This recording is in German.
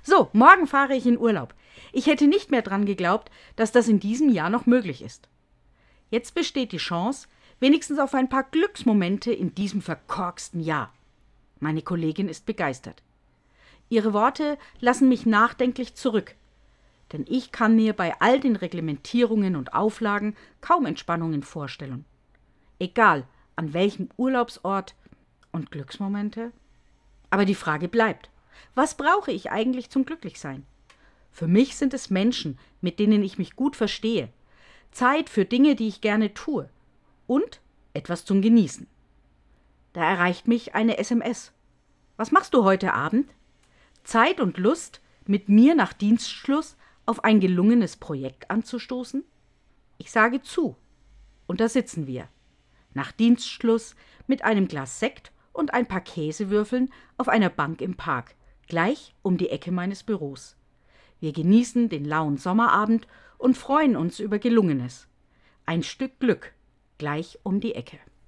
So, morgen fahre ich in Urlaub. Ich hätte nicht mehr dran geglaubt, dass das in diesem Jahr noch möglich ist. Jetzt besteht die Chance, wenigstens auf ein paar Glücksmomente in diesem verkorksten Jahr. Meine Kollegin ist begeistert. Ihre Worte lassen mich nachdenklich zurück, denn ich kann mir bei all den Reglementierungen und Auflagen kaum Entspannungen vorstellen. Egal, an welchem Urlaubsort und Glücksmomente. Aber die Frage bleibt, was brauche ich eigentlich zum Glücklichsein? Für mich sind es Menschen, mit denen ich mich gut verstehe, Zeit für Dinge, die ich gerne tue und etwas zum Genießen. Da erreicht mich eine SMS. Was machst du heute Abend? Zeit und Lust, mit mir nach Dienstschluss auf ein gelungenes Projekt anzustoßen? Ich sage zu. Und da sitzen wir. Nach Dienstschluss mit einem Glas Sekt und ein paar Käsewürfeln auf einer Bank im Park, gleich um die Ecke meines Büros. Wir genießen den lauen Sommerabend und freuen uns über Gelungenes. Ein Stück Glück, gleich um die Ecke.